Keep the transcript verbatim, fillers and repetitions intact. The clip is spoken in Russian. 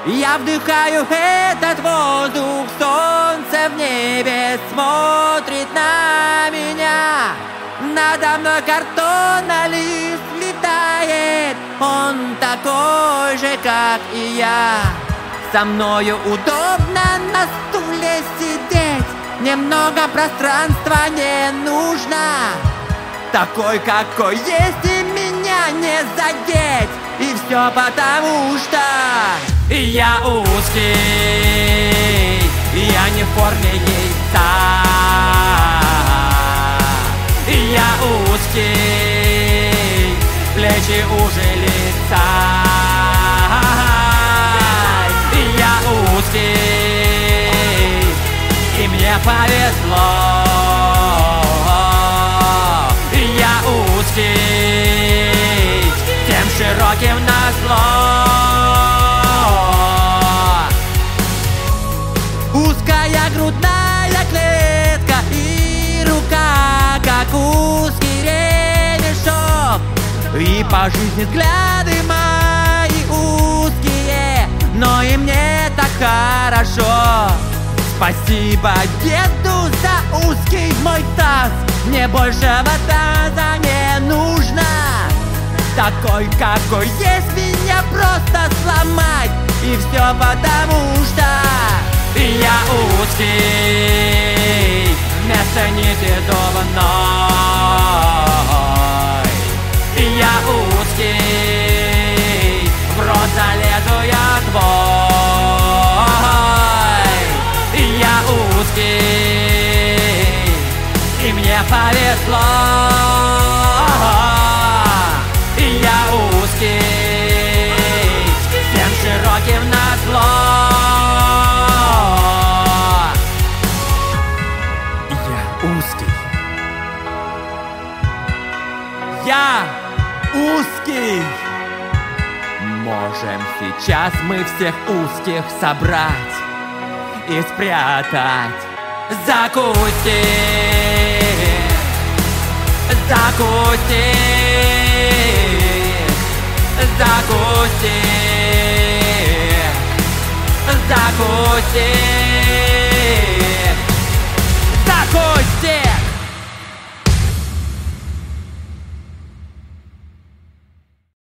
Я вдыхаю этот воздух, солнце в небе смотрит на меня. Надо мной картонный лист летает, он такой же, как и я. Со мною удобно на стуле сидеть, немного пространства не нужно. Такой, какой есть, и меня не задеть. И все потому, что я узкий, я не в форме яйца. Я узкий, плечи уже лица. Я узкий, и мне повезло. Я узкий, тем широким назло. Узкая грудная клетка и рука, как узкий ремешок. И по жизни взгляды мои узкие, но и мне так хорошо. Спасибо деду за узкий мой таз, мне большего таза не нужно. Такой, какой есть, меня просто сломать. И все потому, что я узкий, вместо нити зубной. Я узкий, в рот залезу я твой. Я узкий, и мне повезло. Я узкий, всем широким назло. Я узкий. Я узкий. Можем сейчас мы всех узких собрать и спрятать. Закусить, закусить, закусить, закусить, закусить.